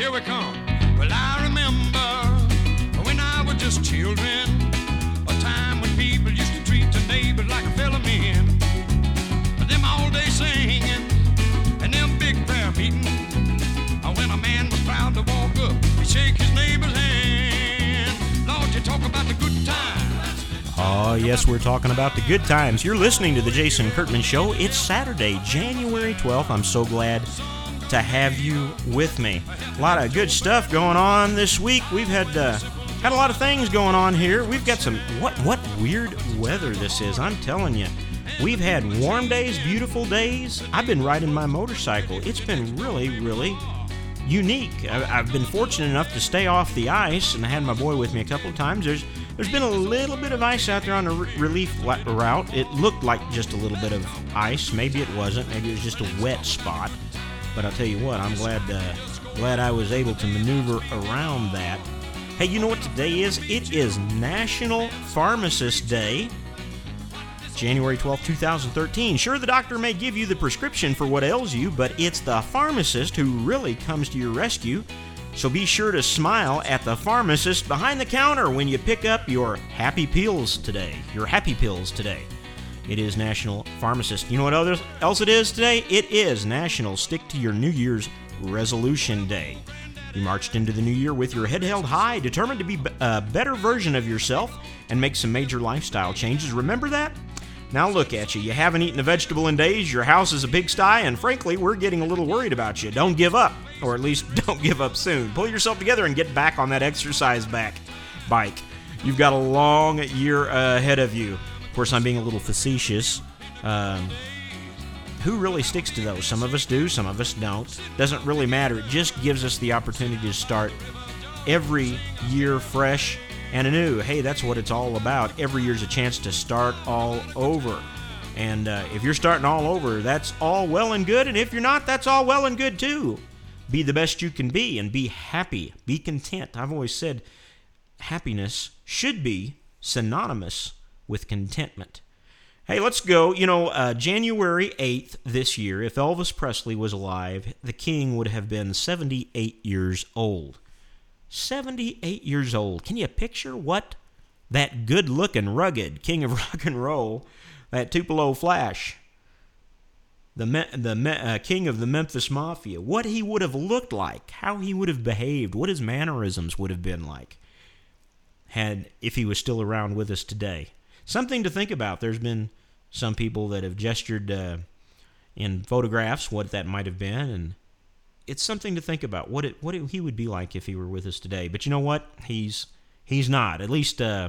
here we come. Well, I remember when I was just children, a time when people used to treat their neighbors like a fellow men. Them all day singing and them big prayer meetings. When a man was proud to walk up, he'd shake his neighbor's hand. Lord, you talk about the good times. Oh, yes, we're talking about the good times. You're listening to the Jason Kurtman Show. It's Saturday, January 12th. I'm so glad to have you with me. A lot of good stuff going on this week. We've had a lot of things going on here. We've got some, what weird weather this is, I'm telling you. We've had warm days, beautiful days. I've been riding my motorcycle. It's been really, really unique. I've been fortunate enough to stay off the ice, and I had my boy with me a couple of times. There's been a little bit of ice out there on the relief route. It looked like just a little bit of ice. Maybe it wasn't. Maybe it was just a wet spot. But I'll tell you what, I'm glad I was able to maneuver around that. Hey, you know what today is? It is National Pharmacist Day. January 12, 2013. Sure, the doctor may give you the prescription for what ails you, but it's the pharmacist who really comes to your rescue. So be sure to smile at the pharmacist behind the counter when you pick up your happy pills today. It is National Pharmacist. You know what else it is today? It is National Stick to Your New Year's Resolution Day. You marched into the new year with your head held high, determined to be a better version of yourself and make some major lifestyle changes. Remember that? Now look at you. You haven't eaten a vegetable in days, your house is a pigsty, and frankly, we're getting a little worried about you. Don't give up, or at least don't give up soon. Pull yourself together and get back on that exercise bike. You've got a long year ahead of you. Of course, I'm being a little facetious. Who really sticks to those? Some of us do, some of us don't. Doesn't really matter. It just gives us the opportunity to start every year fresh and anew. Hey, that's what it's all about. Every year's a chance to start all over. And if you're starting all over, that's all well and good. And if you're not, that's all well and good too. Be the best you can be and be happy. Be content. I've always said happiness should be synonymous with contentment. Hey, let's go. January 8th this year, if Elvis Presley was alive, the king would have been 78 years old. 78 years old. Can you picture what that good-looking, rugged king of rock and roll, that Tupelo Flash, the king of the Memphis Mafia, what he would have looked like, how he would have behaved, what his mannerisms would have been like if he was still around with us today. Something to think about. There's been some people that have gestured in photographs what that might have been, and it's something to think about, what he would be like if he were with us today. But you know what? He's not. At least not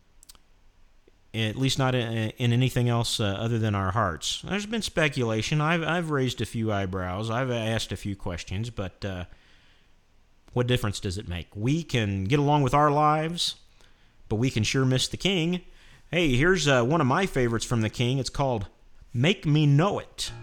in anything else other than our hearts. There's been speculation. I've raised a few eyebrows. I've asked a few questions, but what difference does it make? We can get along with our lives, but we can sure miss the king. Hey, here's one of my favorites from the king. It's called "Make Me Know It."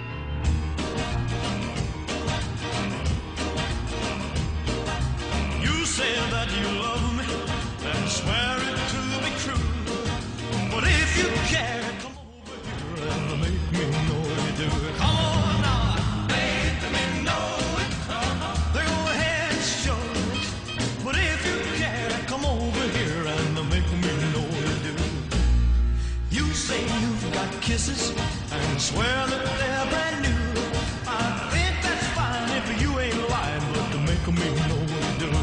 Say that you love me and swear it to be true. But if you care, come over here and make me know you do. Come on now, make me know it. Go ahead and show it. But if you care, come over here and make me know you do. You say you've got kisses and swear that they're brand new. I think that's fine if you ain't lying, but to make me know you do.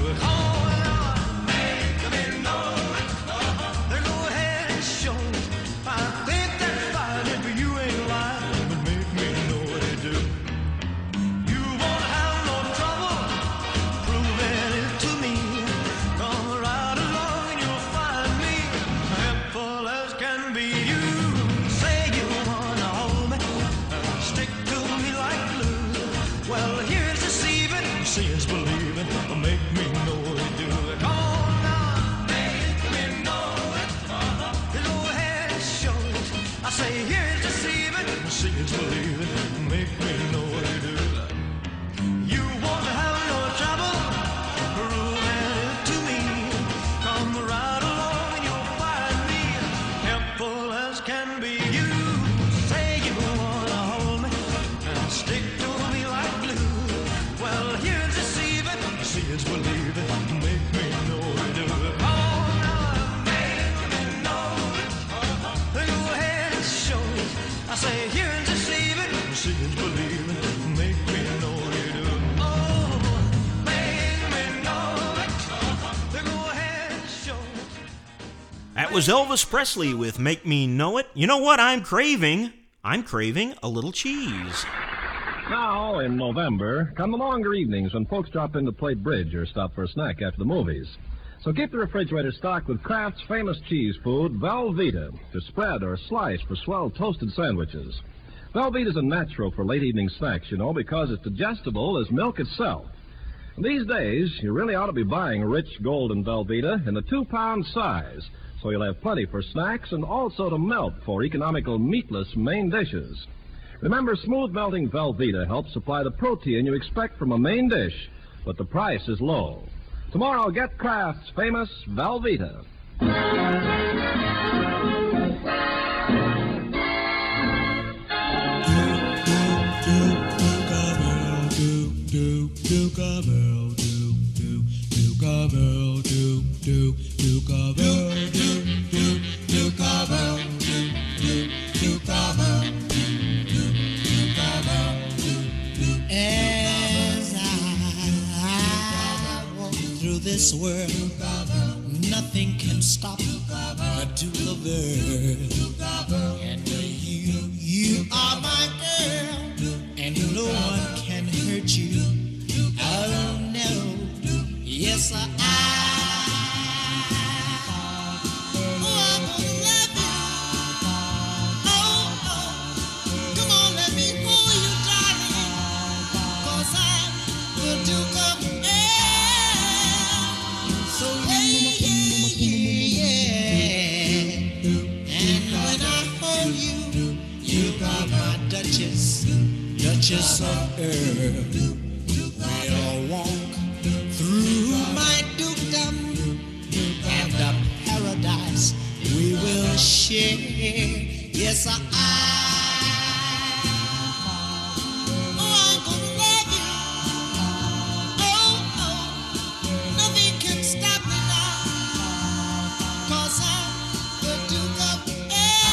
say, hearing's deceiving, seeing's believing. Make me know you do. Oh, make me know it. Go ahead and show it. That was Elvis Presley with Make Me Know It. You know what I'm craving? I'm craving a little cheese. Now, in November, come the longer evenings when folks drop in to play bridge or stop for a snack after the movies. So keep the refrigerator stocked with Kraft's famous cheese food, Velveeta, to spread or slice for swell toasted sandwiches. Velveeta's a natural for late evening snacks, you know, because it's digestible as milk itself. And these days, you really ought to be buying rich golden Velveeta in the 2-pound size, so you'll have plenty for snacks and also to melt for economical meatless main dishes. Remember, smooth-melting Velveeta helps supply the protein you expect from a main dish, but the price is low. Tomorrow, get Kraft's famous Velveeta. This world, nothing can stop a do-lover. And you are my girl, and no one can hurt you. Oh no, yes I. Duchess of Earl, we'll walk through my dukedom, and a paradise we will share. Yes, I'm gonna love you. Oh, nothing can stop me now, 'cause I'm the Duke of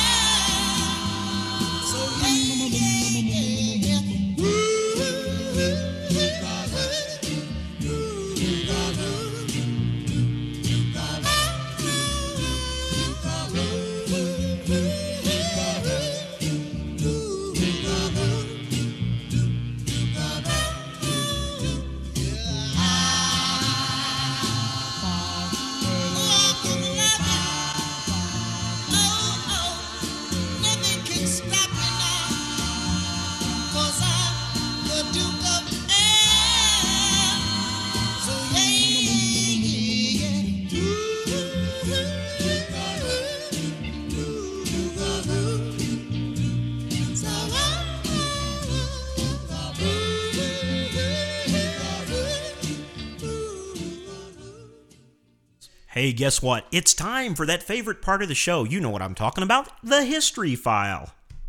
Earl. So yeah. Hey, guess what? It's time for that favorite part of the show. You know what I'm talking about, the History File.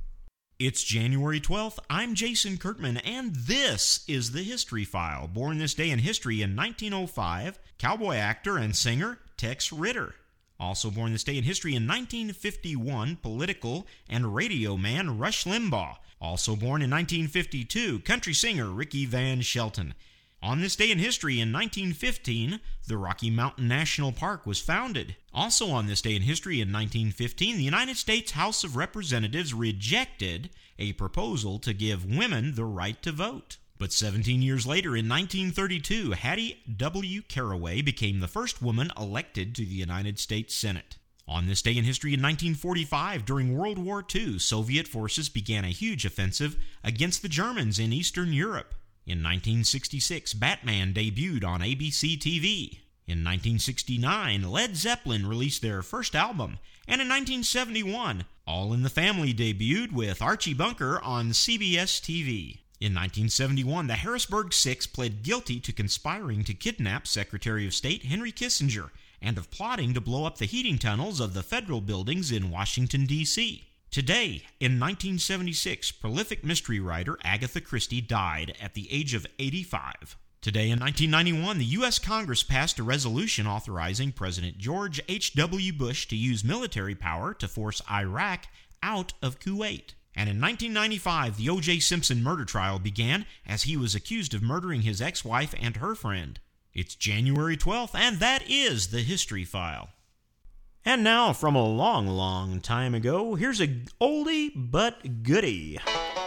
It's January 12th. I'm Jason Kurtman, and this is the History File. Born this day in history in 1905, cowboy actor and singer Tex Ritter. Also born this day in history in 1951, political and radio man Rush Limbaugh. Also born in 1952, country singer Ricky Van Shelton. On this day in history in 1915, the Rocky Mountain National Park was founded. Also on this day in history in 1915, the United States House of Representatives rejected a proposal to give women the right to vote. But 17 years later, in 1932, Hattie W. Caraway became the first woman elected to the United States Senate. On this day in history in 1945, during World War II, Soviet forces began a huge offensive against the Germans in Eastern Europe. In 1966, Batman debuted on ABC TV. In 1969, Led Zeppelin released their first album. And in 1971, All in the Family debuted with Archie Bunker on CBS TV. In 1971, the Harrisburg Six pled guilty to conspiring to kidnap Secretary of State Henry Kissinger and of plotting to blow up the heating tunnels of the federal buildings in Washington, D.C. Today, in 1976, prolific mystery writer Agatha Christie died at the age of 85. Today, in 1991, the U.S. Congress passed a resolution authorizing President George H.W. Bush to use military power to force Iraq out of Kuwait. And in 1995, the O.J. Simpson murder trial began as he was accused of murdering his ex-wife and her friend. It's January 12th, and that is the History File. And now, from a long, long time ago, here's a oldie but goodie.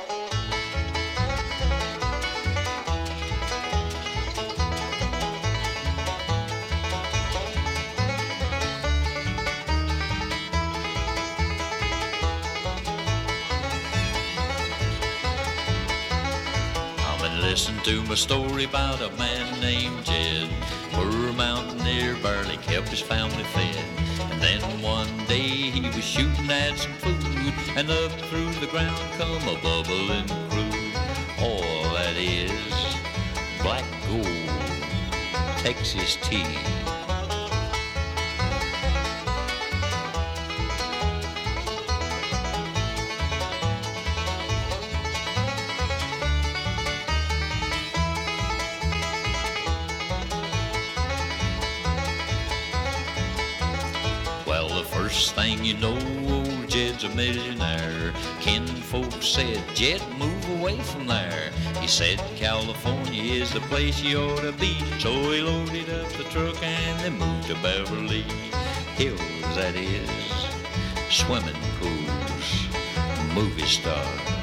Listen to my story about a man named Jed. Poor mountaineer barely kept his family fed. And then one day he was shooting at some food, and up through the ground come a bubbling crude. All that is black gold, Texas tea. First thing you know, old Jed's a millionaire. Kinfolk said, Jed, move away from there. He said, California is the place you ought to be. So he loaded up the truck and they moved to Beverly Hills, that is, swimming pools, movie star.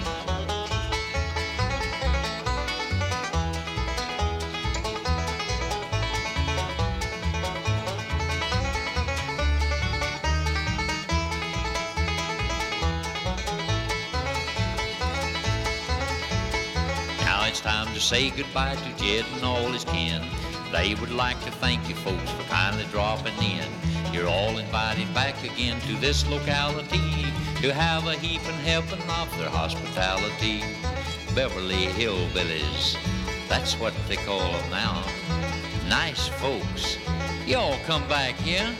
Time to say goodbye to Jed and all his kin. They would like to thank you folks for kindly dropping in. You're all invited back again to this locality to have a heaping helping of their hospitality. Beverly Hillbillies, that's what they call them now. Nice folks. Y'all come back, yeah?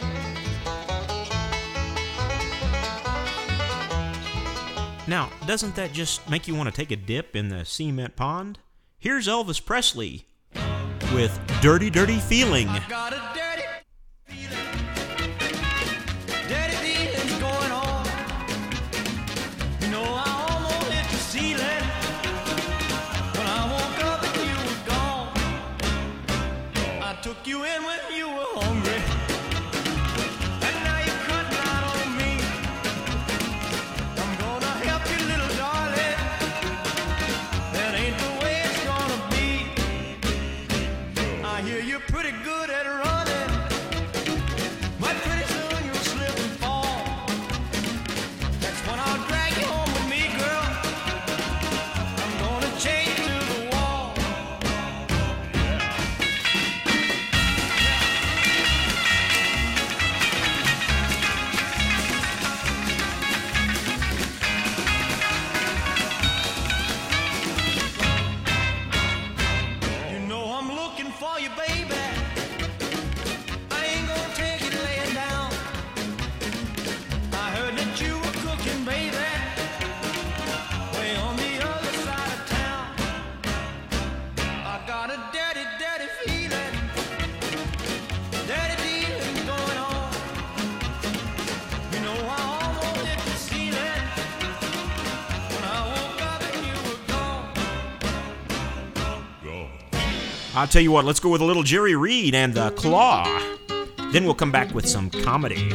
Now, doesn't that just make you want to take a dip in the cement pond? Here's Elvis Presley with Dirty, Dirty Feeling. I got a dirty feeling. Dirty feeling's going on. You know I almost hit the ceiling when I woke up and you were gone. I took you in when you were hungry, and now you're cutting out on me. I'm gonna help you, little darling. That ain't the way it's gonna be. I hear you're pretty good at running, but pretty soon you'll slip and fall. That's when I'll drag you home with me, girl. I'm gonna chain you to the wall. You know I'm looking for you, baby. I ain't gonna take it laying down. I heard that you were cooking, baby, way on the other side of town. I got a dirty, dirty feeling. Dirty dealing's going on. You know I almost hit the ceiling when I woke up and you were gone. I'll tell you what, let's go with a little Jerry Reed and The Claw. Then we'll come back with some comedy.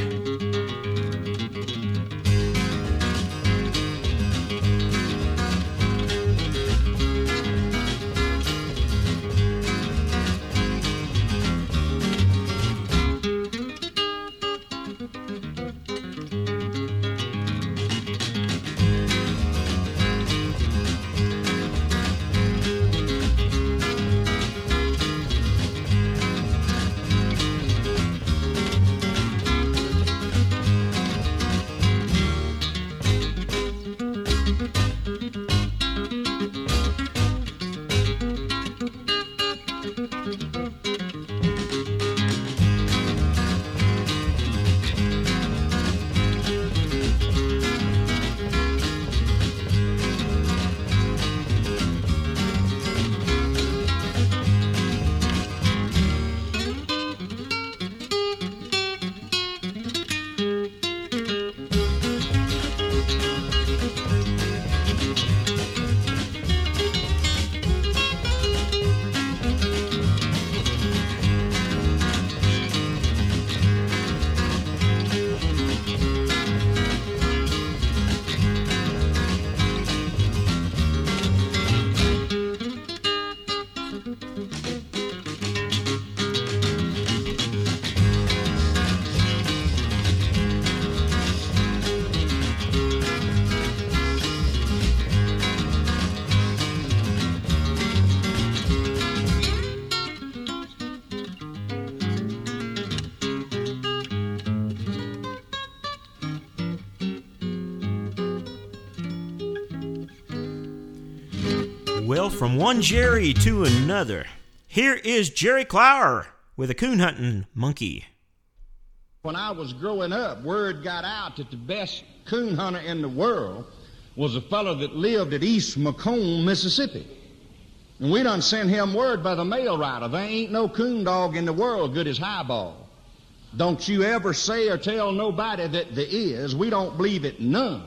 Well, from one Jerry to another, here is Jerry Clower with a coon hunting monkey. When I was growing up, word got out that the best coon hunter in the world was a fellow that lived at East Macomb, Mississippi. And we done sent him word by the mail rider. There ain't no coon dog in the world good as Highball. Don't you ever say or tell nobody that there is. We don't believe it none.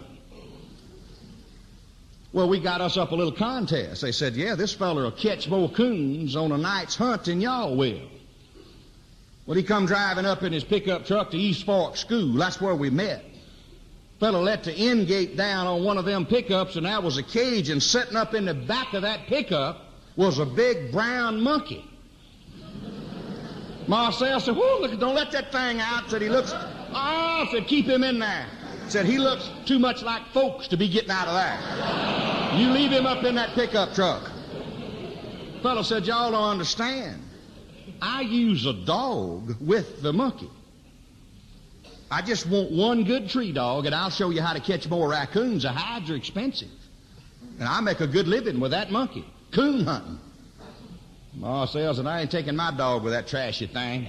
Well, we got us up a little contest. They said, yeah, this fella will catch more coons on a night's hunt than y'all will. Well, he come driving up in his pickup truck to East Fork School. That's where we met. Fella let the end gate down on one of them pickups, and there was a cage, and sitting up in the back of that pickup was a big brown monkey. Marcel said, whoo, look, don't let that thing out. Said, he looks, said, keep him in there. Said, he looks too much like folks to be getting out of there. You leave him up in that pickup truck. Fellow said, y'all don't understand. I use a dog with the monkey. I just want one good tree dog, and I'll show you how to catch more raccoons. The hides are expensive. And I make a good living with that monkey. Coon hunting. Marcel said, I ain't taking my dog with that trashy thing.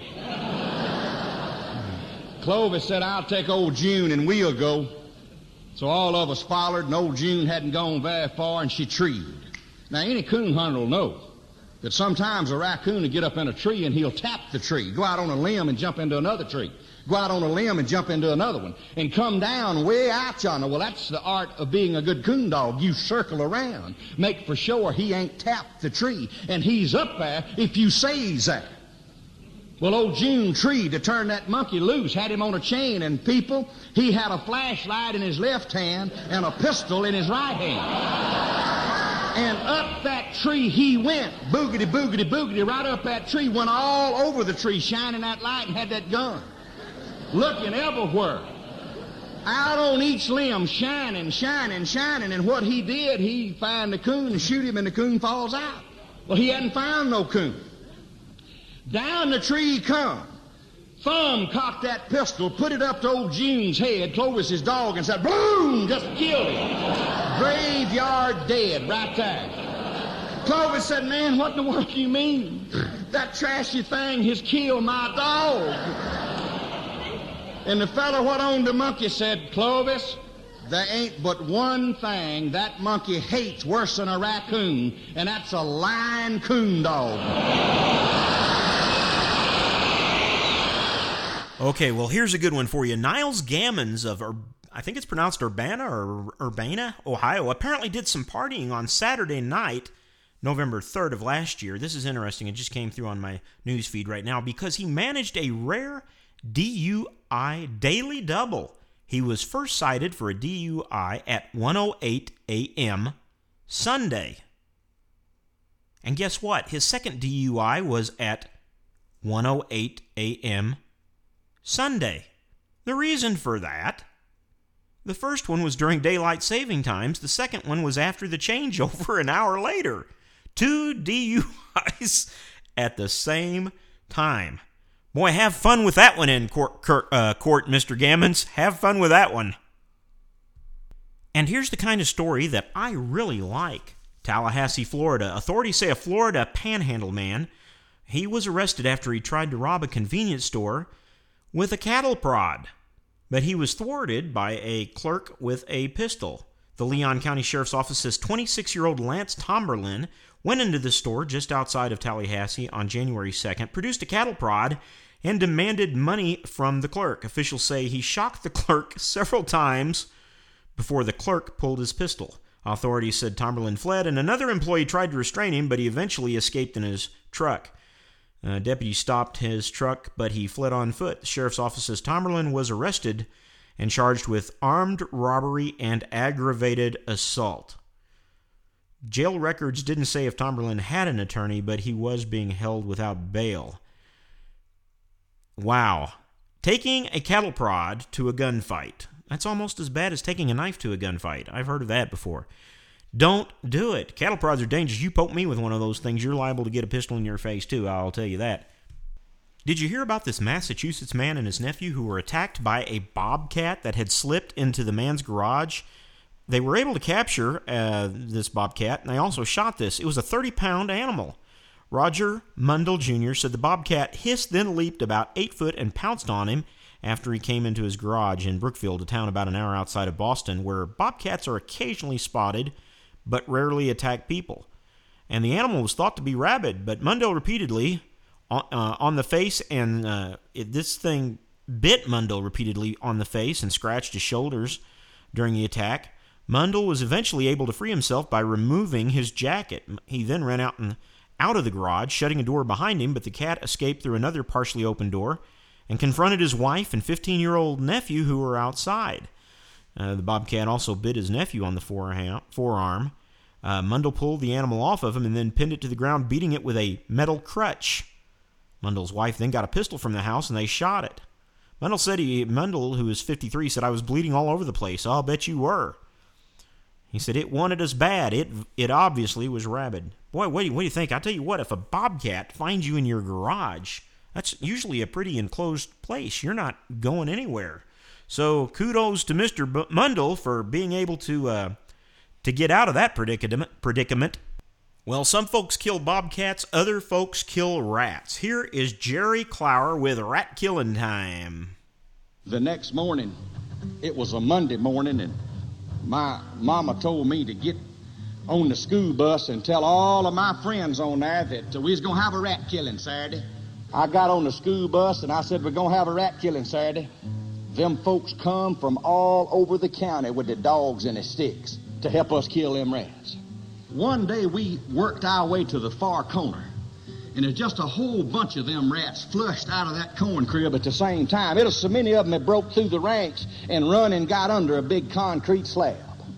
Clovis said, I'll take old June and we'll go. So all of us followed, and old June hadn't gone very far, and she treed. Now, any coon hunter will know that sometimes a raccoon will get up in a tree and he'll tap the tree, go out on a limb and jump into another tree, go out on a limb and jump into another one, and come down way out yonder. Well, that's the art of being a good coon dog. You circle around, make for sure he ain't tapped the tree, and he's up there if you say he's there. Well, old June treed to turn that monkey loose, had him on a chain, and people, he had a flashlight in his left hand and a pistol in his right hand. And up that tree he went, boogity, boogity, boogity, right up that tree, went all over the tree, shining that light and had that gun. Looking everywhere. Out on each limb, shining, shining, shining. And what he did, he find the coon and shoot him, and the coon falls out. Well, he hadn't found no coon. Down the tree he come. Thumb cocked that pistol, put it up to old June's head, Clovis's dog, and said, boom, just killed him. Graveyard dead right there. Clovis said, man, what in the world do you mean? That trashy thing has killed my dog. And the fellow what owned the monkey said, Clovis, there ain't but one thing that monkey hates worse than a raccoon, and that's a lying coon dog. Okay, well, here's a good one for you. Niles Gammons of, I think it's pronounced Urbana or Urbana, Ohio, apparently did some partying on Saturday night, November 3rd of last year. This is interesting. It just came through on my news feed right now because he managed a rare DUI daily double. He was first cited for a DUI at 1:08 a.m. Sunday. And guess what? His second DUI was at 1:08 a.m. Sunday. The reason for that, the first one was during daylight saving times. The second one was after the changeover an hour later. 2 DUIs at the same time. Boy, have fun with that one in court, Mr. Gammons. Have fun with that one. And here's the kind of story that I really like. Tallahassee, Florida. Authorities say a Florida panhandle man, he was arrested after he tried to rob a convenience store with a cattle prod, but he was thwarted by a clerk with a pistol. The Leon County Sheriff's Office says 26-year-old Lance Tomberlin went into the store just outside of Tallahassee on January 2nd, produced a cattle prod, and demanded money from the clerk. Officials say he shocked the clerk several times before the clerk pulled his pistol. Authorities said Tomberlin fled, and another employee tried to restrain him, but he eventually escaped in his truck. Deputy stopped his truck, but he fled on foot. The sheriff's office says Tomberlin was arrested and charged with armed robbery and aggravated assault. Jail records didn't say if Tomberlin had an attorney, but he was being held without bail. Wow. Taking a cattle prod to a gunfight. That's almost as bad as taking a knife to a gunfight. I've heard of that before. Don't do it. Cattle prods are dangerous. You poke me with one of those things, you're liable to get a pistol in your face, too. I'll tell you that. Did you hear about this Massachusetts man and his nephew who were attacked by a bobcat that had slipped into the man's garage they were able to capture this bobcat, and they also shot this. It was a 30-pound animal. Roger Mundell Jr. said the bobcat hissed, then leaped about 8 foot and pounced on him after he came into his garage in Brookfield, a town about an hour outside of Boston, where bobcats are occasionally spotted but rarely attack people. And the animal was thought to be rabid, but Mundell repeatedly on the face, and this thing bit Mundell repeatedly on the face and scratched his shoulders during the attack. Mundell was eventually able to free himself by removing his jacket. He then ran out of the garage, shutting a door behind him, but the cat escaped through another partially open door and confronted his wife and 15-year-old nephew who were outside. The bobcat also bit his nephew on the forearm. Mundell pulled the animal off of him and then pinned it to the ground, beating it with a metal crutch. Mundell's wife then got a pistol from the house and they shot it. Mundell, who is 53, said, "I was bleeding all over the place." "I'll bet you were." He said, "It wanted us bad. It obviously was rabid." Boy, what do you think? I tell you what, if a bobcat finds you in your garage, that's usually a pretty enclosed place. You're not going anywhere. So kudos to Mr. Mundell for being able to get out of that predicament. Well, some folks kill bobcats, other folks kill rats. Here is Jerry Clower with Rat Killing Time. The next morning, it was a Monday morning, and my mama told me to get on the school bus and tell all of my friends on there that we was going to have a rat killing Saturday. I got on the school bus and I said, "We're going to have a rat killing Saturday." Them folks come from all over the county with the dogs and the sticks to help us kill them rats. One day we worked our way to the far corner, and there's just a whole bunch of them rats flushed out of that corn crib at the same time. It was so many of them that broke through the ranks and run and got under a big concrete slab.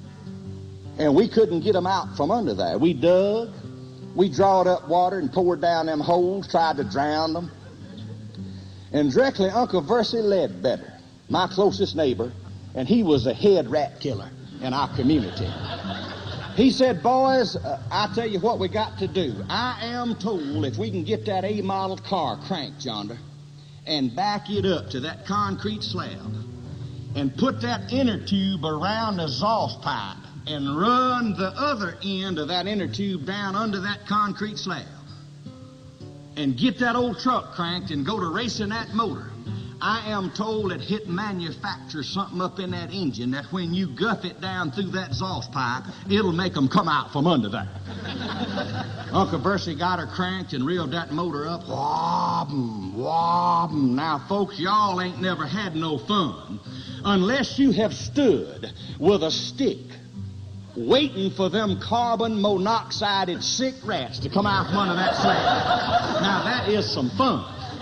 And we couldn't get them out from under there. We dug, we drawed up water and poured down them holes, tried to drown them. And directly Uncle Versey Ledbetter, my closest neighbor, and he was the head rat killer in our community. He said, "Boys, I tell you what we got to do. I am told if we can get that A-model car cranked yonder and back it up to that concrete slab and put that inner tube around the exhaust pipe and run the other end of that inner tube down under that concrete slab and get that old truck cranked and go to racing that motor, I am told it hit manufactures something up in that engine that when you guff it down through that exhaust pipe, it'll make them come out from under there." Uncle Versey got her cranked and reeled that motor up. Wobbum, wobbum. Now, folks, y'all ain't never had no fun unless you have stood with a stick waiting for them carbon monoxided sick rats to come out from under that slab. Now, that is some fun.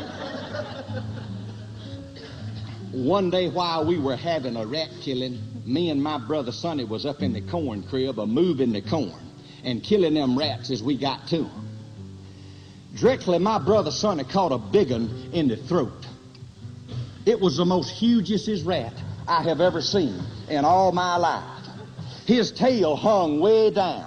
One day while we were having a rat killing, me and my brother Sonny was up in the corn crib moving the corn and killing them rats as we got to them. Directly, my brother Sonny caught a big one in the throat. It was the most hugest rat I have ever seen in all my life. His tail hung way down.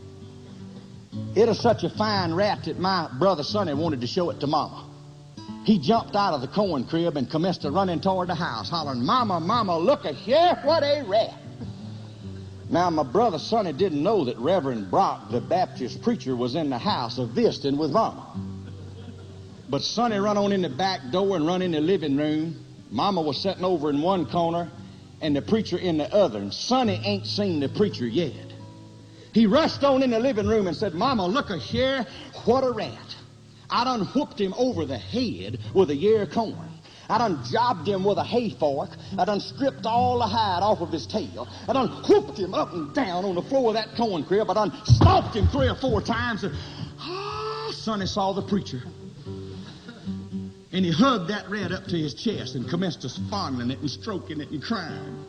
It was such a fine rat that my brother Sonny wanted to show it to Mama. He jumped out of the corn crib and commenced to running toward the house, hollering, "Mama, Mama, look at here, what a rat." Now, my brother Sonny didn't know that Reverend Brock, the Baptist preacher, was in the house visiting with Mama. But Sonny run on in the back door and run in the living room. Mama was sitting over in one corner and the preacher in the other, and Sonny ain't seen the preacher yet. He rushed on in the living room and said, "Mama, look at here, what a rat. I done whooped him over the head with a ear of corn. I done jobbed him with a hay fork. I done stripped all the hide off of his tail. I done whooped him up and down on the floor of that corn crib. I done stomped him 3 or 4 times. And Sonny saw the preacher. And he hugged that rat up to his chest and commenced to fondling it and stroking it and crying.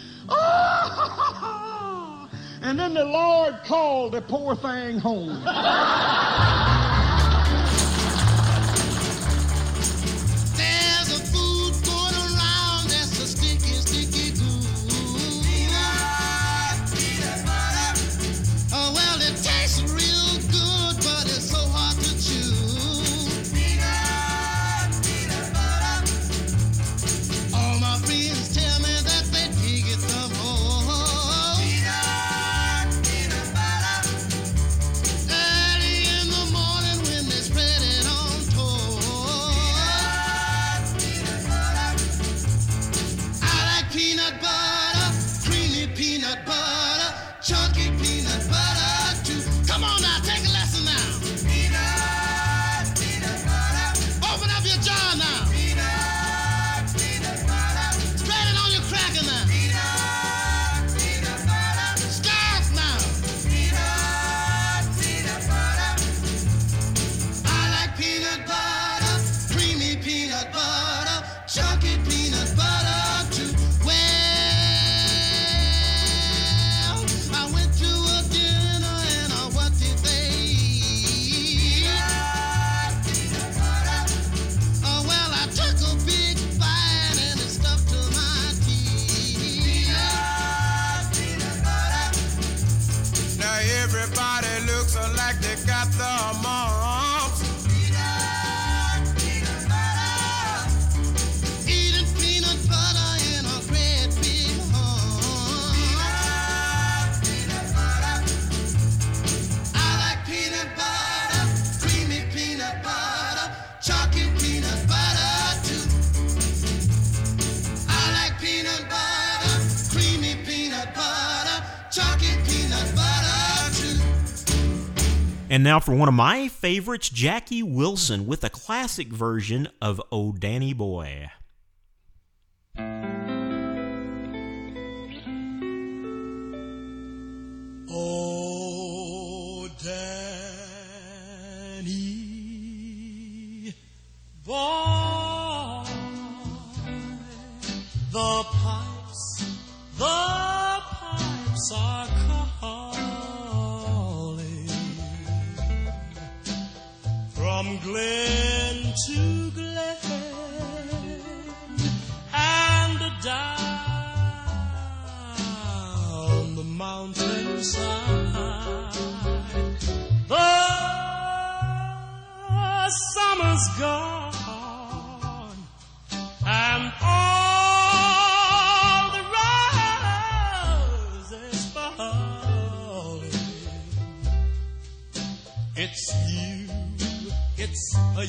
And then the Lord called the poor thing home. All my friends tell me that they dig it the most. chunky peanut butter too. Come on now, take a lesson now. Peanut butter. Open up your jar now. Peanut butter. Spread it on your cracker now. Peanut butter. Scarf now. Peanut butter. I like peanut butter, creamy peanut butter, chunky peanut butter too. Well, I went to a dinner and what did they eat? Peanut butter. Well, I took a big bite and it stuck to my teeth. Peanut butter. Now everybody looks like they got the mumps. Peanut butter. Eating peanut butter in a great big home. Peanut butter. I like peanut butter, creamy peanut butter, chunky peanut butter too. I like peanut butter, creamy peanut butter, chunky peanut butter too. And now for one of my favorites, Jackie Wilson with a classic version of Oh Danny Boy. Oh, Danny boy, the pipes are calling from glen to glen and down the mountainside. The summer's gone and all the roses falling. It's you, it's a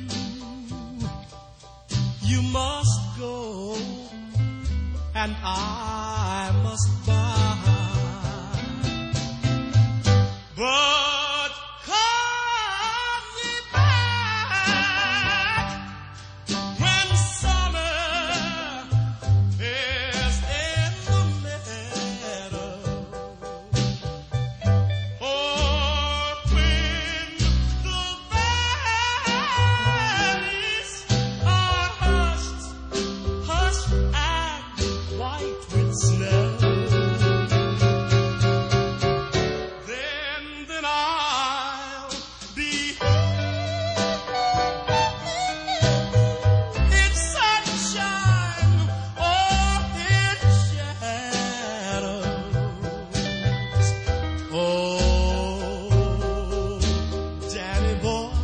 you must go and I must buy. But come ye back when summer is in the meadow, or when the valleys are hushed and white with snow. Then I'll be in sunshine or in shadows. Oh, Danny boy,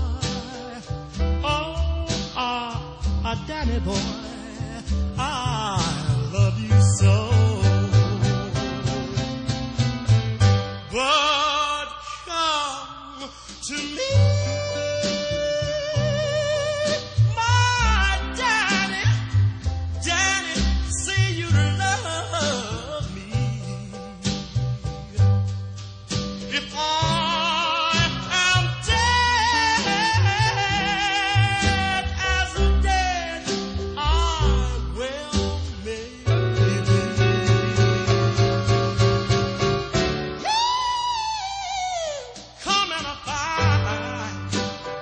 Danny boy, I love you so. But come to me, my Danny, say you love me. If I am dead as dead I will maybe be. Come and find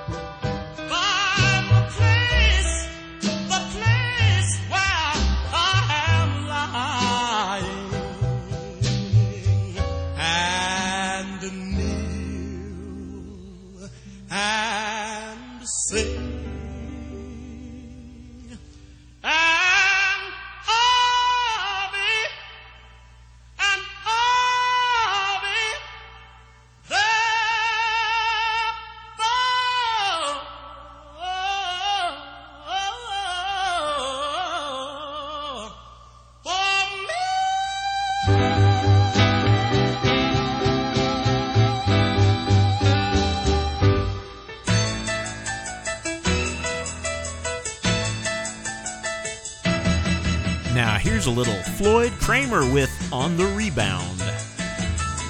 the place where I am lying, and kneel and sing, and I'll be Now here's a little Floyd Kramer with On the Rebound.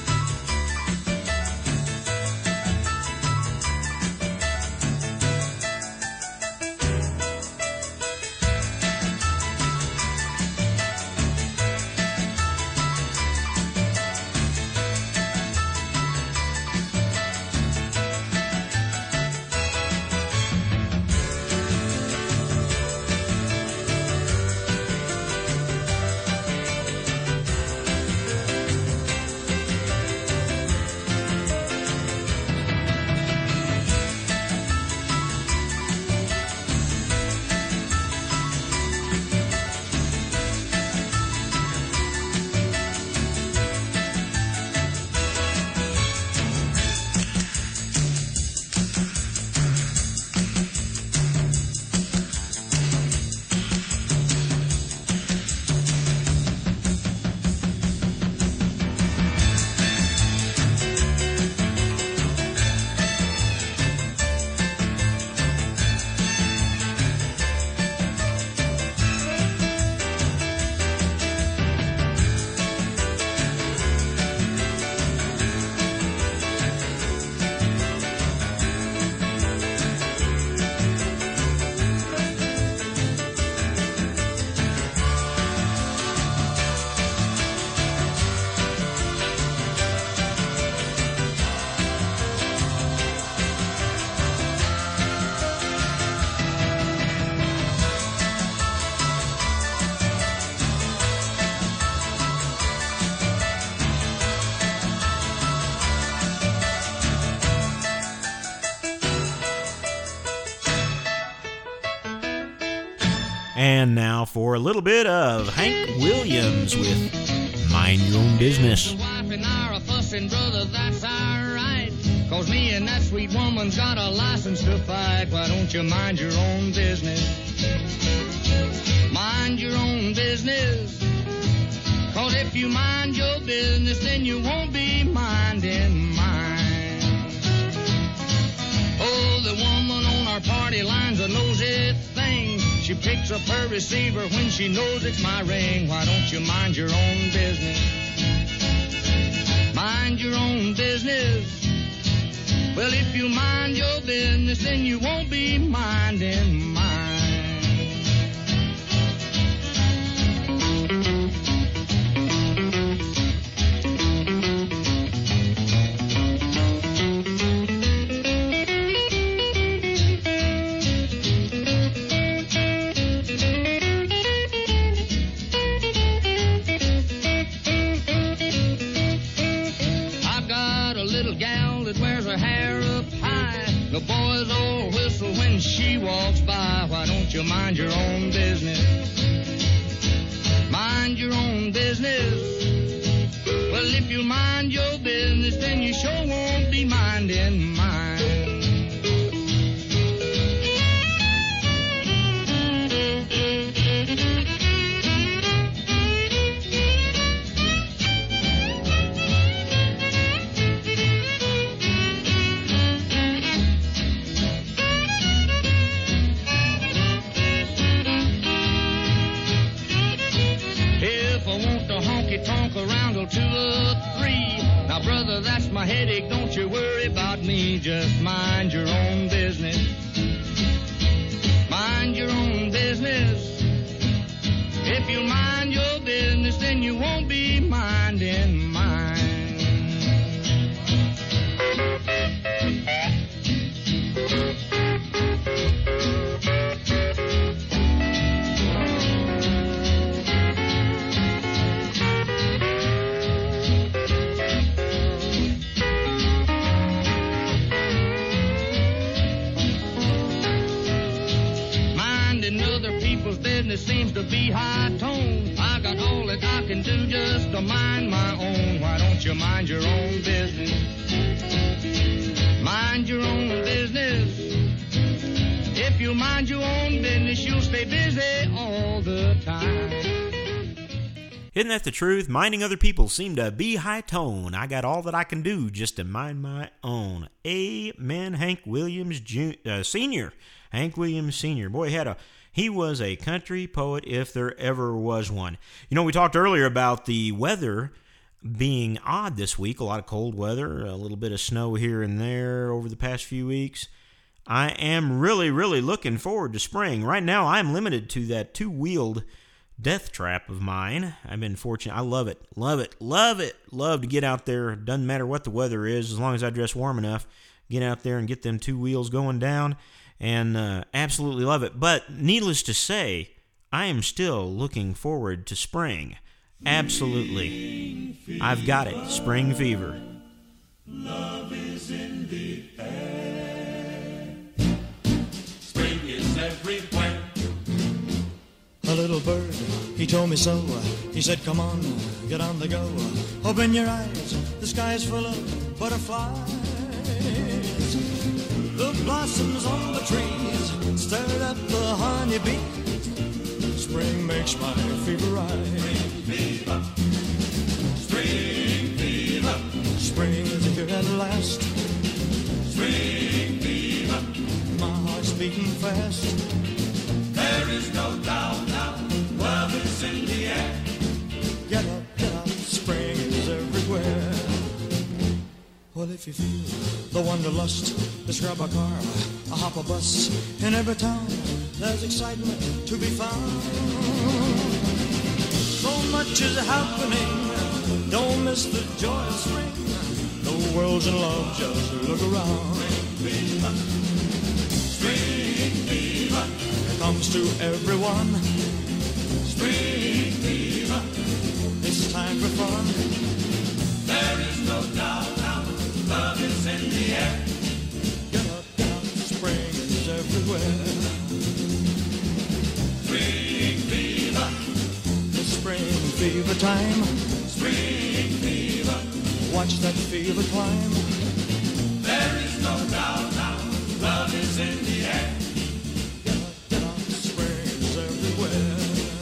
And now for a little bit of Hank Williams with Mind Your Own Business. Wife and I are fussing, brother, that's alright. 'Cause me and that sweet woman's got a license to fight. Why don't you mind your own business? Mind your own business. 'Cause if you mind your business, then you won't be minding mine. Oh, the woman on our party line's a nosy thing. She picks up her receiver when she knows it's my ring. Why don't you mind your own business? Mind your own business. Well, if you mind your business, then you won't be minding mine. The boys all whistle when she walks by. Why don't you mind your own business? Mind your own business. Well, if you mind your business, then you sure won't be minding mine. Tonk around till 2 or 3. Now, brother, that's my headache. Don't you worry about me. Just mind your own business. Mind your own business. If you mind your business, then you won't be minding mine. Business seems to be high tone. I got all that I can do just to mind my own. Why don't you mind your own business? Mind your own business. If you mind your own business, you'll stay busy all the time. Isn't that the truth? Minding other people seem to be high tone. I got all that I can do just to mind my own. Amen. Hank Williams Sr. Hank Williams Sr. Boy, he was a country poet if there ever was one. You know, we talked earlier about the weather being odd this week. A lot of cold weather, a little bit of snow here and there over the past few weeks. I am really, really looking forward to spring. Right now, I'm limited to that two-wheeled death trap of mine. I've been fortunate. I love it. Love it. Love it. Love to get out there. Doesn't matter what the weather is, as long as I dress warm enough. Get out there and get them two wheels going down. And absolutely love it. But needless to say, I am still looking forward to spring. Absolutely. I've got it. Spring fever. Love is in the air. Spring is everywhere. A little bird, he told me so. He said, come on, get on the go. Open your eyes, the sky is full of butterflies. The blossoms on the trees stirred up the honeybee. Spring makes my fever rise. Spring fever. Spring is here at last. Spring fever. My heart's beating fast. There is no doubt now. Love is in the air. Get up, spring is everywhere. Well, if you feel the wanderlust, just grab a car, a hop a bus. In every town, there's excitement to be found. So much is happening, don't miss the joy of spring. The world's in love, just look around. Spring fever. It comes to everyone. Spring fever. It's time for fun. There is no doubt now. Love is in the air. Get up, spring is everywhere. Spring time. Spring fever. Watch that fever climb. There is no doubt now, love is in the air. Get up, spring's everywhere.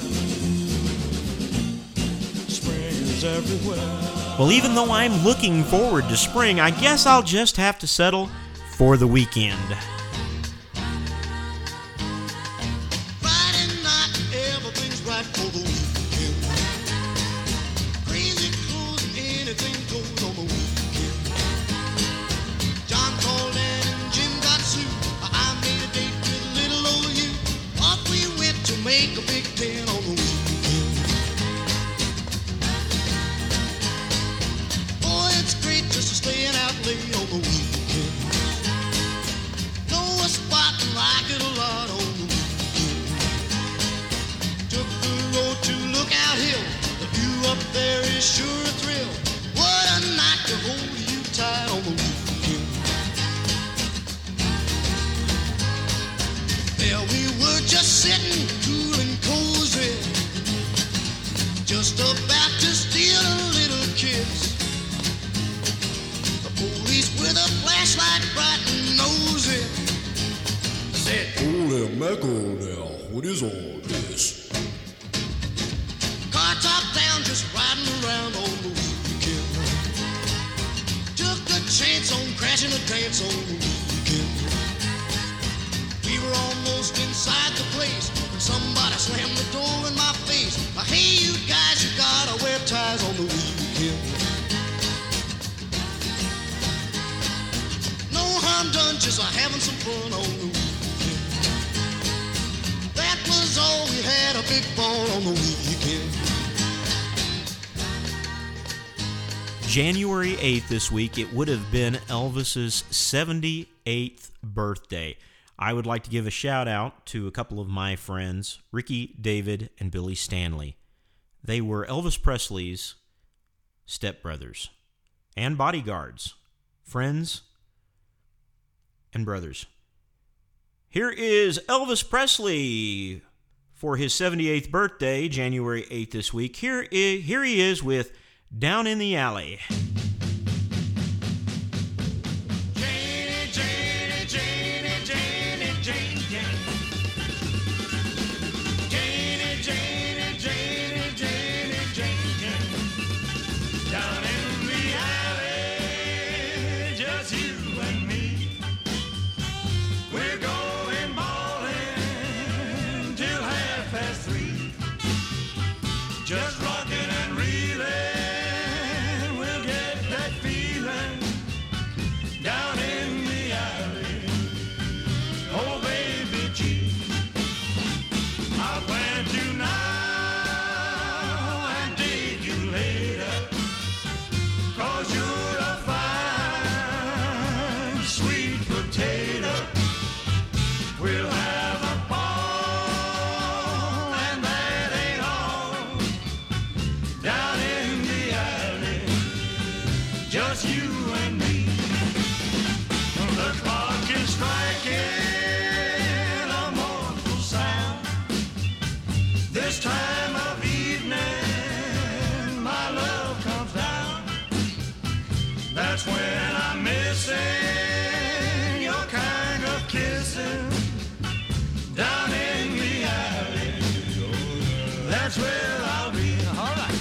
Spring's everywhere. Well, even though I'm looking forward to spring, I guess I'll just have to settle for the weekend. Friday night, everything's right for the weekend. Crazy clothes and anything goes on the weekend. John called and Jim got sued. I made a date with little old you. Off we went to make a big ten on the weekend. Boy, it's great just staying out late on the weekend. Know a spot and like it a lot on the weekend. Took the road to Lookout Hill. The view up there is sure a thrill. What a night to hold you tight on the weekend. There we were just sitting cool and cozy, just about to steal a little kiss. The police with a flashlight bright and nosy said, Holy mackerel now, what is all this? car top down, just riding around on the weekend. Took a chance on crashing a dance on the weekend. We were almost inside the place when somebody slammed the door in my face. Hey, you guys, you gotta wear ties on the weekend. No harm done, just having some fun on the weekend. That was all we had, a big ball on the weekend. January 8th this week, it would have been Elvis's 78th birthday. I would like to give a shout out to a couple of my friends, Ricky, David, and Billy Stanley. They were Elvis Presley's stepbrothers and bodyguards, friends and brothers. Here is Elvis Presley for his 78th birthday, January 8th this week. Here he is with Down in the Alley. Janie, Janie, Janie, Janie, Janie, Janie. Janie, Janie, Janie, Janie, Janie, Janie. Down in the alley, just you and me. We're going bowling till 3:30. Just rocking and reeling, we'll get that feeling down in the alley. Oh, baby G, I plan to now and take you later, 'cause you're a fine, sweet potato. We'll have a ball, and that ain't all. Down in the alley, just you and me. The clock is striking a mournful sound. This time of evening, my love comes down. That's when I'm missing your kind of kissing. Down in the alley, that's where I'll be. All right.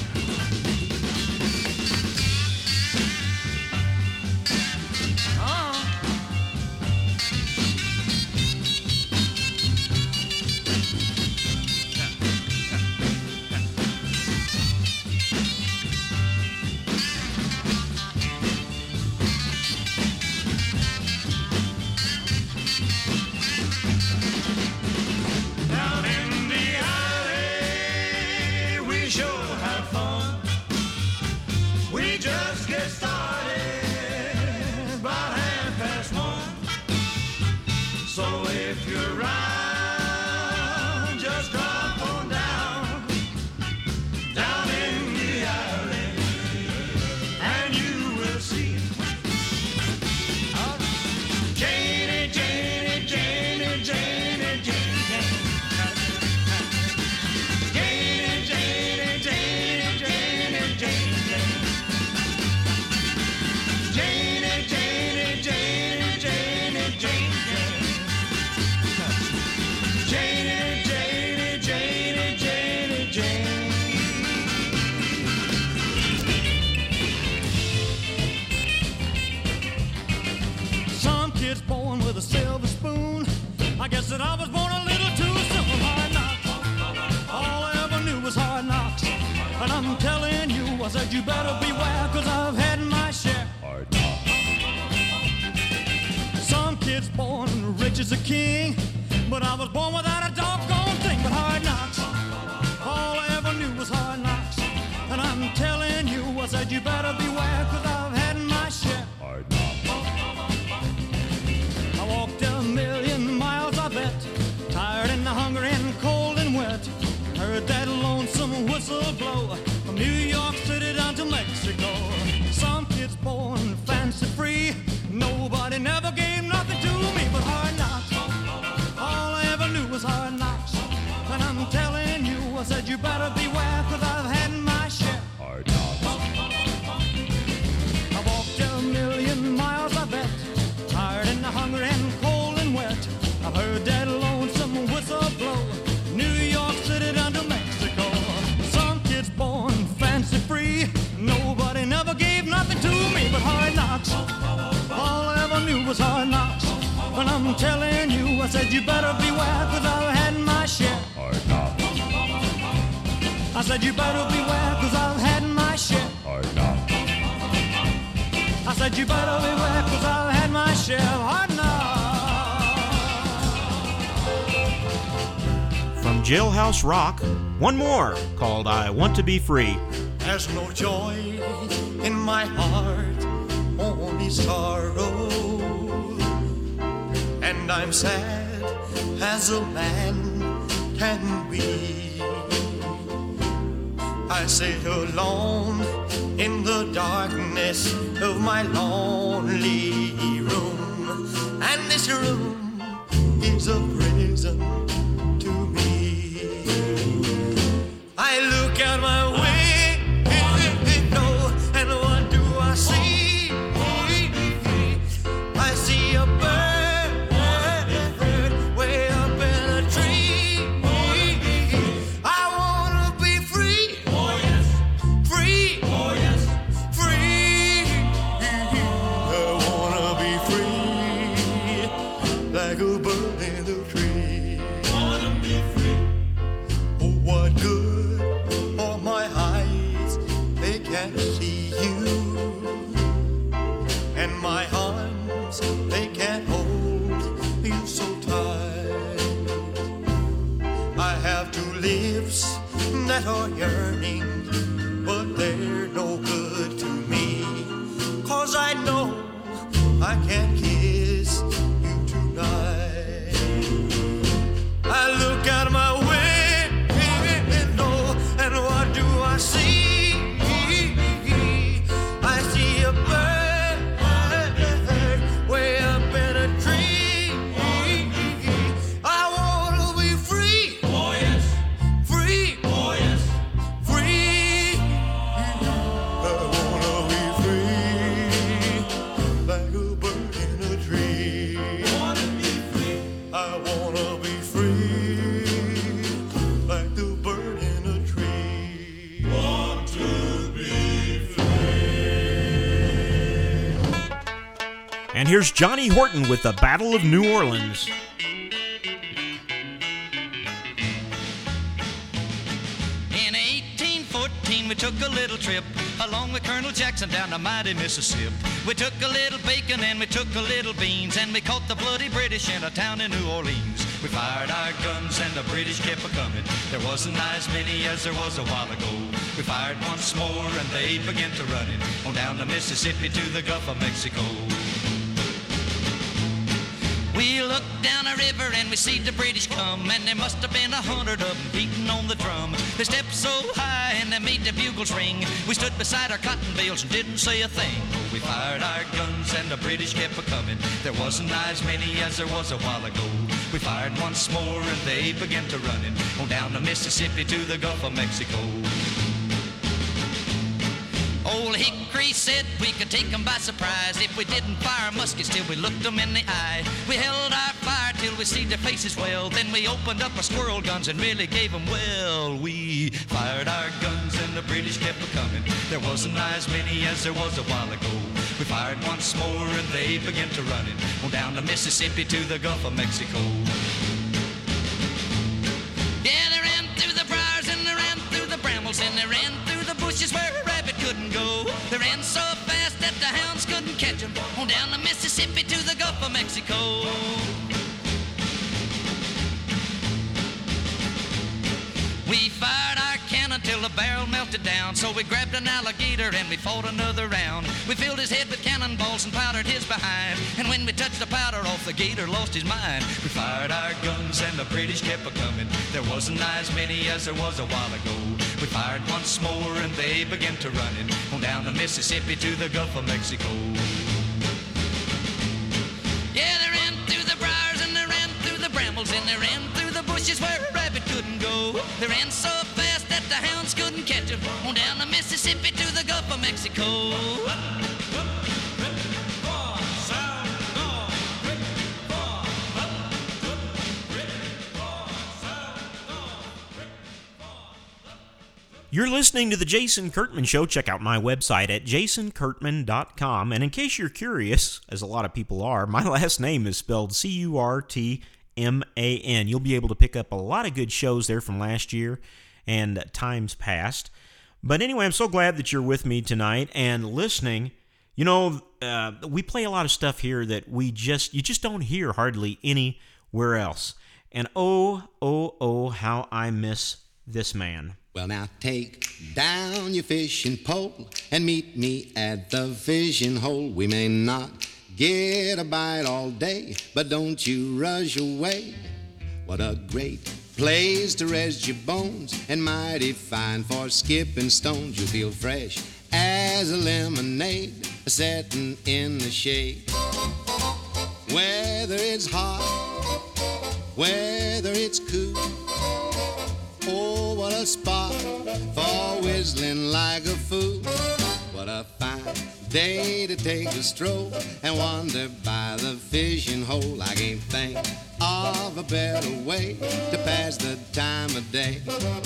Down in the alley, kid's born with a silver spoon. I guess that I was born a little too soon. Hard knocks. All I ever knew was hard knocks. And I'm telling you, I said you better beware, 'cause I've had my share. Hard knocks. Some kid's born rich as a king, but I was born without a doggone thing. But hard knocks. All I ever knew was hard knocks. And I'm telling you, I said you better beware, 'cause I've had my share. Hard knocks. I walked a million miles, I bet, tired and hungry and cold and wet. Heard that lonesome whistle blow from New York City down to Mexico. Some kids born fancy free, nobody never gave nothing to me but hard knocks. All I ever knew was hard knocks. And I'm telling you, I said you better beware, 'cause I've had my share. Hard knocks. I walked a million miles, I bet, tired and hungry and cold and wet. I've heard that lonesome whistle blow, New York City down to Mexico. Some kids born fancy free, nobody never gave nothing to me but hard knocks. All I ever knew was hard knocks. And I'm telling you, I said you better beware, 'cause I've had my share. Hard knocks. I said you better beware, 'cause I've had my share. Hard knocks. I said you better beware, 'cause I've had my share of hard knocks. From Jailhouse Rock, one more called I Want to Be Free. There's no joy in my heart, only sorrow. And I'm sad as a man can be. I sit alone in the darkness of my lonely room. And this room is a prison to me. I look out my window, and what do I see? I see a bird way up in a tree. I wanna be free. Oh yes. Free. Oh yes. Free. I wanna be free, like a bird in the tree. Wanna be free. Oh, what good are my eyes? They can't see you. And my arms, they can't hold you so tight. I have two lips that are yearning, but they're no good to me. 'Cause I know I can't kiss you tonight. I look out my window, and what do I see? I see a bird way up in a tree. I wanna be free. Oh yes. Free. Oh yes. Free. I wanna be free, like a bird in a tree. Wanna be free. I wanna be free, like the bird in a tree. Want to be And here's Johnny Horton with the Battle of New Orleans. In 1814, we took a little trip along with Colonel Jackson down the mighty Mississippi. We took a little bacon and we took a little beans, and we caught the bloody British in a town in New Orleans. We fired our guns and the British kept a-coming. There wasn't as many as there was a while ago. We fired once more and they began to running on down the Mississippi to the Gulf of Mexico. We looked down a river and we see the British come, and there must have been 100 of them beating on the drum. They stepped so high and they made the bugles ring. We stood beside our cotton bales and didn't say a thing. We fired our guns and the British kept a-coming. There wasn't as many as there was a while ago. We fired once more and they began to running on down the Mississippi to the Gulf of Mexico. Old Hickory said we could take them by surprise if we didn't fire muskets till we looked them in the eye. We held our fire till we see their faces well. Then we opened up our squirrel guns and really gave them well. We fired our guns and the British kept a-coming. There wasn't as many as there was a while ago. We fired once more and they began to running on down the Mississippi to the Gulf of Mexico. Yeah, they ran through the briars and they ran through the brambles and they ran through the bushes where a rabbit couldn't go. They ran so fast that the hounds couldn't catch them on down the Mississippi to the Gulf of Mexico. We fired our cannon till the barrel melted down. So we grabbed an alligator and we fought another round. We filled his head with cannonballs and powdered his behind. And when we touched the powder off, the gator lost his mind. We fired our guns and the British kept a-coming. There wasn't as many as there was a while ago. We fired once more and they began to running on down the Mississippi to the Gulf of Mexico. Yeah, they ran through the briars and they ran through the brambles and they ran through the bushes where a rabbit couldn't go. They ran so fast that the hounds couldn't catch them on down the Mississippi to the Gulf of Mexico. You're listening to The Jason Kurtman Show. Check out my website at jasonkurtman.com. And in case you're curious, as a lot of people are, my last name is spelled Curtman. You'll be able to pick up a lot of good shows there from last year and times past. But anyway, I'm so glad that you're with me tonight and listening. You know, we play a lot of stuff here that you just don't hear hardly anywhere else. And oh, how I miss this man. Well, now take down your fishing pole and meet me at the fishing hole. We may not get a bite all day, but don't you rush away. What a great place to rest your bones, and mighty fine for skipping stones. You'll feel fresh as a lemonade, setting in the shade. Whether it's hot, whether it's cool, oh, what a spot for whistling like a fool. What a fine day to take a stroll and wander by the fishing hole. I can't think of a better way to pass the time of day.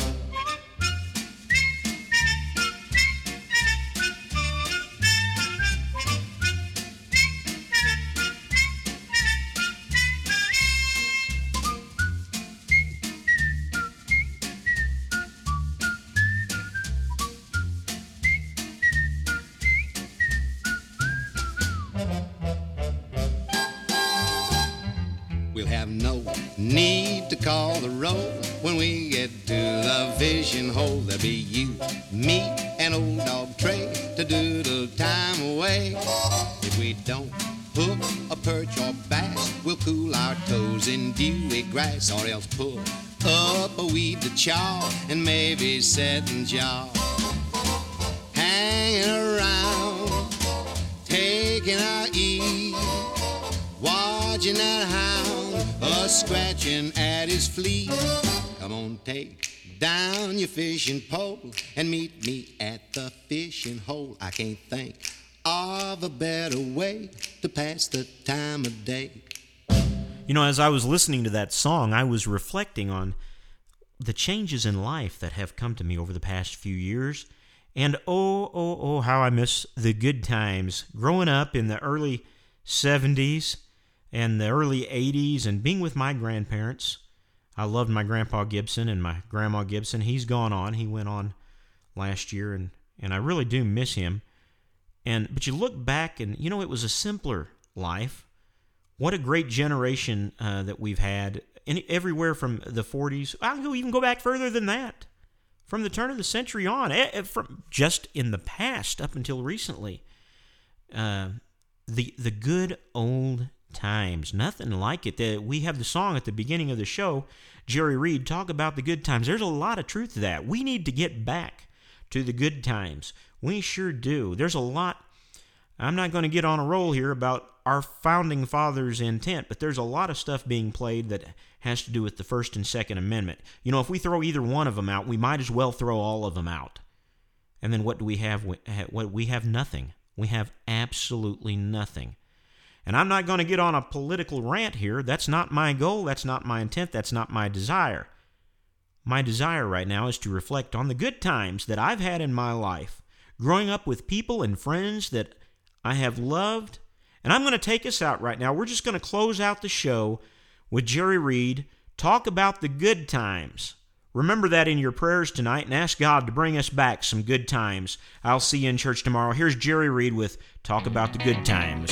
We'll have no need to call the roll when we get to the fishing hole. There'll be you, me, and old dog Trey to doodle time away. If we don't hook a perch or bass, we'll cool our toes in dewy grass, or else pull up a weed to chaw and maybe set and jaw. Hanging around, taking our ease, watching that hound scratching at his fleet. Come on, take down your fishing pole and meet me at the fishing hole. I can't think of a better way to pass the time of day. You know, as I was listening to that song, I was reflecting on the changes in life that have come to me over the past few years. And oh, how I miss the good times. Growing up in the early 70s and the early 80s and being with my grandparents. I loved my Grandpa Gibson and my Grandma Gibson. He's gone on. He went on last year, and I really do miss him. But you look back and, you know, it was a simpler life. What a great generation that we've had. Everywhere from the 40s. I'll even go back further than that. From the turn of the century on. From just in the past up until recently. The good old times. Nothing like it. We have the song at the beginning of the show, Jerry Reed, talk about the good times. There's a lot of truth to that. We need to get back to the good times. We sure do. There's a lot. I'm not going to get on a roll here about our founding fathers' intent, but there's a lot of stuff being played that has to do with the First and Second Amendment. You know, if we throw either one of them out, we might as well throw all of them out. And then what do we have? We have nothing. We have absolutely nothing. And I'm not going to get on a political rant here. That's not my goal. That's not my intent. That's not my desire. My desire right now is to reflect on the good times that I've had in my life, growing up with people and friends that I have loved, and I'm going to take us out right now. We're just going to close out the show with Jerry Reed, Talk About the Good Times. Remember that in your prayers tonight and ask God to bring us back some good times. I'll see you in church tomorrow. Here's Jerry Reed with Talk About the Good Times.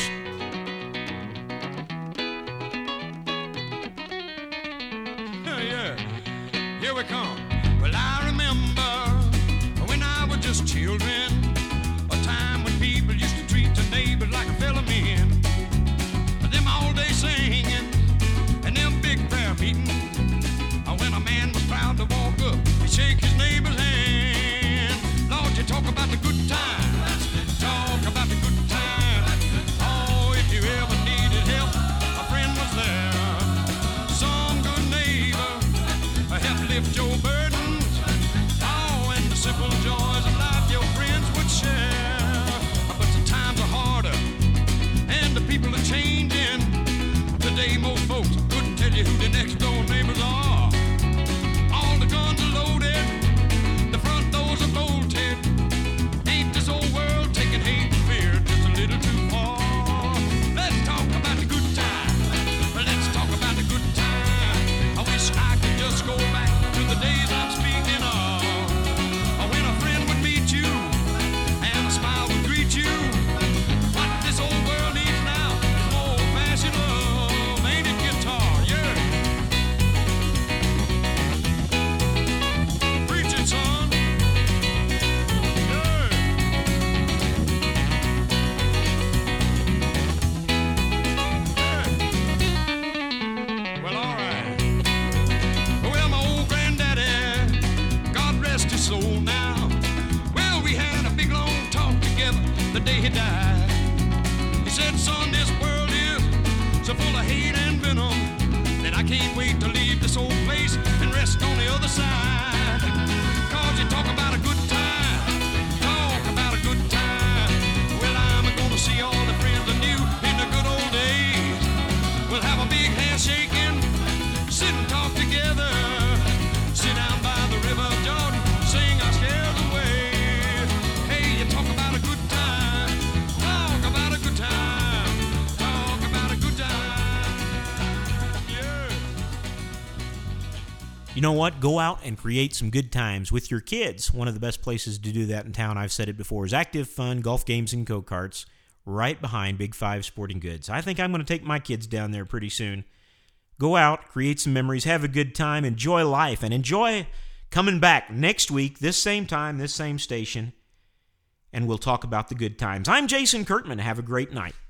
Yeah, here we come. Well, I remember when I was just children, a time when people used to treat their neighbors like a fellow man. Them all day singing and them big prayer meetings. When a man was proud to walk up, he'd shake his neighbor's hand. Lord, you talk about the good times. Talk about the good times. Oh, if you ever needed help, a friend was there. Some good neighbor help lift your burdens. Oh, and the simple joys of life your friends would share. But the times are harder, and the people are changing. Today, most folks couldn't tell you who the next door neighbors are. All the guns are loaded, the front doors are bolted. Ain't this old world taking hate and fear just a little too far? Let's talk about the good time. Let's talk about the good time. I wish I could just go back to the days I'm speaking of. When a friend would meet you and a smile would greet you. What this old world needs now is more old-fashioned love. Ain't it, guitar? Yeah. Preach it, son. Yeah. Yeah. Well, all right. Well, my old granddaddy, God rest his soul now. Well, we had a big long talk together the day he died. He said, son, this world is so full of hate and venom that I can't wait to leave this old place and rest on the other side. Cause you talk about a good time, talk about a good time. Well, I'm gonna see all the friends I knew in the good old days. We'll have a big handshake and sit and talk together. Sit down by the river Jordan, sing our cares away. Hey, you talk about a good time, talk about a good time, talk about a good time. Yeah. You know what? Go out and create some good times with your kids. One of the best places to do that in town, I've said it before, is Active Fun Golf Games and Go-Karts right behind Big 5 Sporting Goods. I think I'm going to take my kids down there pretty soon. Go out, create some memories, have a good time, enjoy life, and enjoy coming back next week, this same time, this same station, and we'll talk about the good times. I'm Jason Kurtman. Have a great night.